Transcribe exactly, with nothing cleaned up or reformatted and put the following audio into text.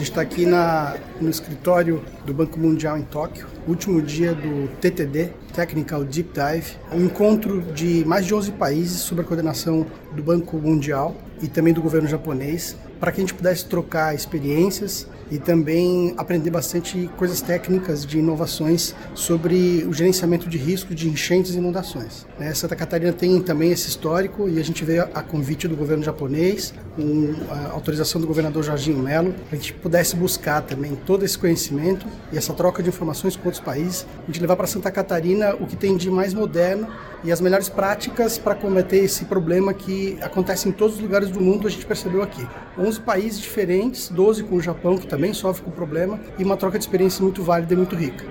A gente está aqui na, no escritório do Banco Mundial em Tóquio, último dia do T T D, Technical Deep Dive, um encontro de mais de onze países sob a coordenação do Banco Mundial e também do governo japonês, para que a gente pudesse trocar experiências e também aprender bastante coisas técnicas de inovações sobre o gerenciamento de risco de enchentes e inundações. Santa Catarina tem também esse histórico e a gente veio a convite do governo japonês, com a autorização do governador Jorginho Melo, para que a gente pudesse buscar também todo esse conhecimento e essa troca de informações com outros países, a gente levar para Santa Catarina o que tem de mais moderno e as melhores práticas para combater esse problema que acontece em todos os lugares do mundo, a gente percebeu aqui. onze países diferentes, doze com o Japão, que também sofre com o problema, e uma troca de experiência muito válida e muito rica.